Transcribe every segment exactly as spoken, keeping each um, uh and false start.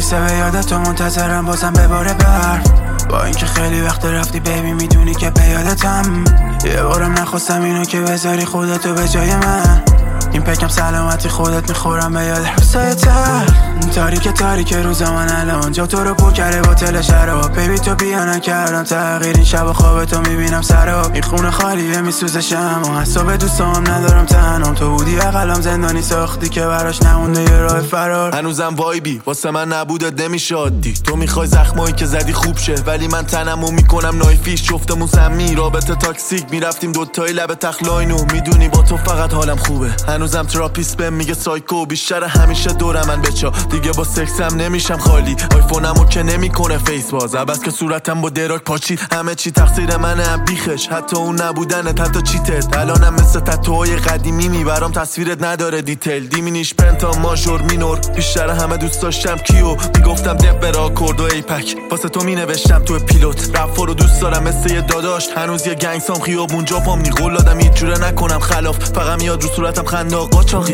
خیسه به یادت تو منتظرم بازم بباره برف. با اینکه خیلی وقت رفتی بیبی میدونی که به یادتم. یه بارم نخواستم اینو که بذاری خودتو به جای من. این پکم سلامتی خودت میخورم به یاد روزای تر. تاریک تاریک روزا من الان جا تو رو پر کرده با تل شراب. بیبی تو بیا نکردم تغییر این شب خوابتو میبینم سراب. این خونه خالیه میسوزشم و حساب دوستام ندارم تنام. تو بودی اقلم زندانی ساختی که براش نمونده یه راه فرار. هنوزم وایبی واسه من نبودت نمیشه عادی. تو میخوای زخمایی که زدی خوب شه ولی من تنمو میکنم نایفیش. جفتمون سمی رابطه تاکسیک میرفتیم دوتایی لب تخلاینو. میدونی با تو فقط حالم خوبه. هنوزم تراپیست بهم میگه سایکو. بیشتر همیشه دورم من بچا دیگه با سکسم نمیشم خالی. آیفونمو که نمیکنه فیس باز عباس که صورتم با دراک پاچید. همه چی تقصیر منه بیخش حتی اون نبودنت حتی چیتت. الانم مثل تتوهای قدیمی میبرم تصویرت نداره دیتیل. دیمینیش پنتا ماژور مینور. بیشتر همه دوست داشتم کیو میگفتم دب برا آکورد و ایپک. واسه تو مینوشتم تو پیلوت رپ رو دوست دارم مثل یه داداش. هنوز یه گنگسام خیابون جا پام نی قول دادم هیچ جوره نکنم خلاف. فقط میاد رو صورتم خنده قاچاقی.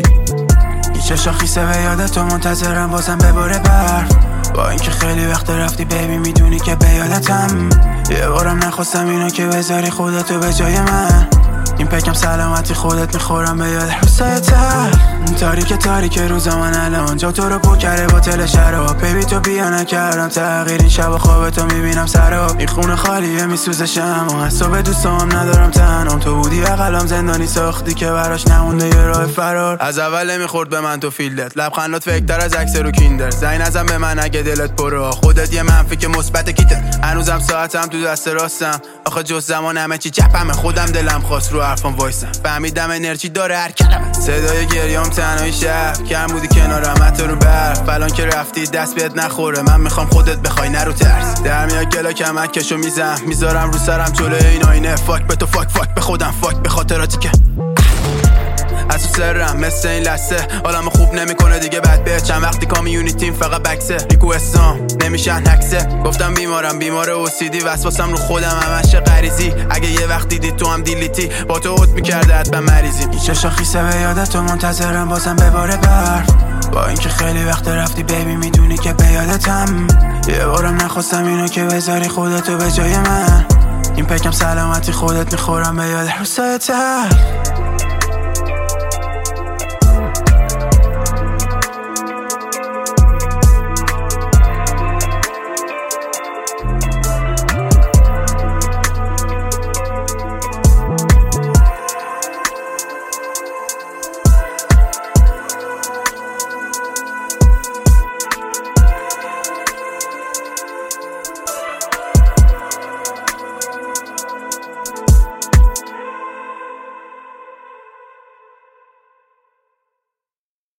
چشا خیسه به یادت تو منتظرم بازم بباره برف. با اینکه خیلی وقت رفتی بیبی میدونی که به یادتم. یه بارم نخواستم اینو که بذاری خودتو به جای من. این پکم سلامتی خودت میخورم به یاد روزای تر. تاریک تاریک روزا من الان جا تو رو پر کرده با تل شراب. بیبی تو بیا نکردم تغییر این شب خوابتو میبینم سراب. این خونه خالیه میسوزشم و حساب دوستام ندارم تنام. تو بودی اقلم زندانی ساختی که براش نمونده یه راه فرار. از اول میخورد به من تو فیلدت لبخندات فکتر از عکس رو کیندر. زنگ نزن به من اگه دلت پره خودت یه منفی که مثبت کیتت. هنوزم ساعتم تو دست راستم آخه جز زمان همه چی چپمه. خودم دلم خواست رو حرفم وایسم فهمیدم انرژی داره هر کلمه. صدای گریام تنهای شب کم بودی کنارم حتی رو برف. فلان که رفتی دست بهت نخوره من میخوام خودت بخوای نرو ترس. در میاد گلا کمک کشو میزم میذارم رو سرم جلوی این آینه. فاک به تو فاک فاک به خودم فاک به خاطراتی که از تو سرم مثل این لسه. حالمو خوب نمیکنه دیگه بد به چند وقتی کامیونیتیم فقط بکسه. ریکوستام نمیشن هکسه. گفتم بیمارم بیمار اوسیدی وسواسم رو خودم همش غریزی. اگه یه وقت دیدی تو هم دیلیتی با تو اوت میکرده حتما مریضی. چشا خیسه به یادت تو منتظرم بازم بباره برف. با اینکه خیلی وقت رفتی بیبی میدونی که به یادتم. یه بارم نخواستم اینو که بذاری خودتو به جای من. این پکم سلامتی خودت میخورم به یاد روزای تر.